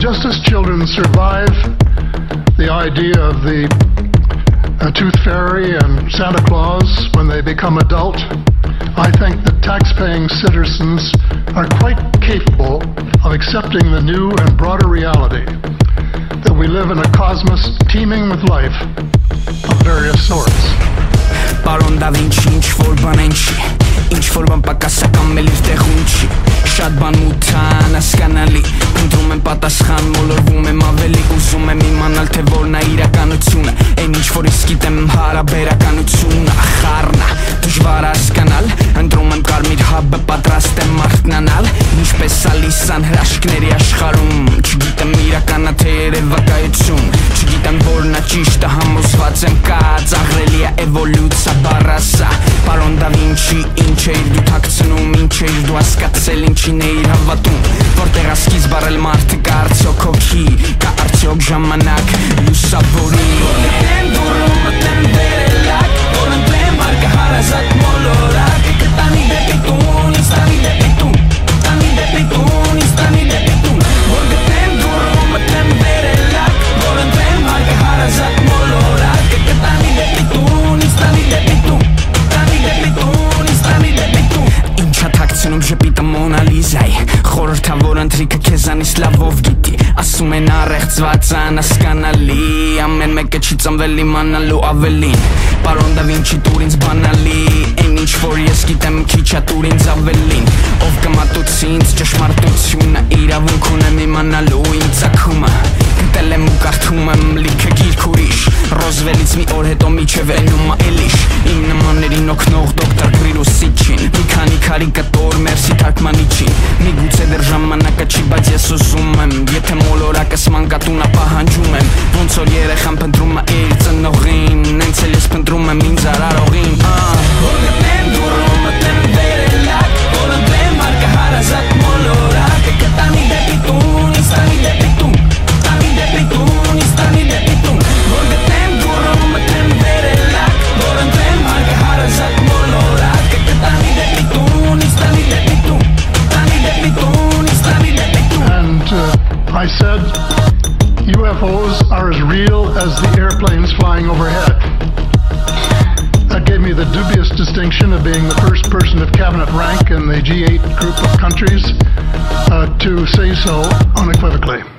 just as children survive the idea of the Tooth Fairy and Santa Claus when they become adult, I think that tax-paying citizens are quite capable of accepting the new and broader reality that we live in a cosmos teeming with life of various sorts. Պարոն Da Vinci, ինչ-որ բան ենչի, ինչ-որ բան պակասական մելիր տեղում չի, շատ բան մութան հասկանալի, փնտրում եմ պատասխան, մոլորվում եմ ավելի, ուզում եմ իմանալ, թե որն է իրականությունը, այն ինչ-որ իսկ գիտեմ հարաբերականությունը, ախառնա, դժվար հասկանալ, ընտրում եմ կարմիր հաբը, պատրաստ եմ արթնանալ, ինչպես ալիսան հրաշքների աշխարհում, չգիտեմ իրականա թե երևակայություն, չգիտեմ որն է ճիշտը, համոզված եմ կա, ծաղրելի է էվոլյուցիա բառասա, պարոն Da Vinci, ինչ էիր դու թաքցնում, ինչ էիր դու հասկացել, ինչին էիր հավատում, որտեղ ասկիզ բարել մարդը կա արդյոք հոգի, կա արդյոք ժամանակ, լուսավորի, որնեմ դուրում մտեմ վերելակ, որ ընտրեմ արկը հարազատ մոլորակ, կտանի դեպի տուն, ինձ տանի դեպի տուն, տանի դեպի տուն, ինձ տանի դեպի տուն, որ գտեմ դուրում մտեմ վերելակ, որ ընտրեմ արկը հարազատ մոլորակ, կտանի դեպի տուն, ինձ տանի դեպի տուն, տանի դեպի տուն, ինձ տանի դեպի տուն, ինչա թաքցնում ժպիտը Մոնալիզայի, խորհրդավոր ընթրիքը քեզանից լավով գիտի, ասում են առեղծված անհասկանալի, ամեն մեկը չի ծնվել իմանալու ավելին, պարոն Da Vinci տուր ինձ բանալի, այն ինչ որ ես գիտեմ քիչ է տուր ինձ ավելին, ով կմատուցի ինձ ճշմարտությունը, իրավունք ունեմ իմանալու իմ ծագումը, գտել եմ ու կարդում եմ լիքը գիրք ուրիշ, Ռոզվելից մի օր հետո միջև էնում է էլիշ, իմ նմաններին օգնող դոկտոր Գրիրուսիչին, մի քանի կարիկատոր մերսի թարգմանիչին, միգուցե դեռ ժամանակը չի, բայց ես ուզում եմ, եթե մոլորակս մանկատունը պահանջում եմ, ոնց որ երեխան փնտրում է իր ծնողին, նենց էլ ես փնտրում եմ ինձ արարողին, որ գտնեմ դուրում մտեմ վերելակ, որ ընտրեմ արկը հարազատ մոլորակ, կտանի դեպի տուն, ինձ տանի դեպի տուն, տանի դեպի տուն, ինձ տանի դեպի տուն, որ գտնեմ դուրում մտեմ վերելակ, որ ընտրեմ արկը հարազատ մոլորակ, կտանի դեպի տուն, ինձ տանի դեպի տուն, տանի դեպի տուն, ինձ տանի դեպի տուն. And I said, UFOs are as real as the airplanes flying overhead. That gave me the dubious distinction of being the first person of cabinet rank in the G8 group of countries to say so unequivocally.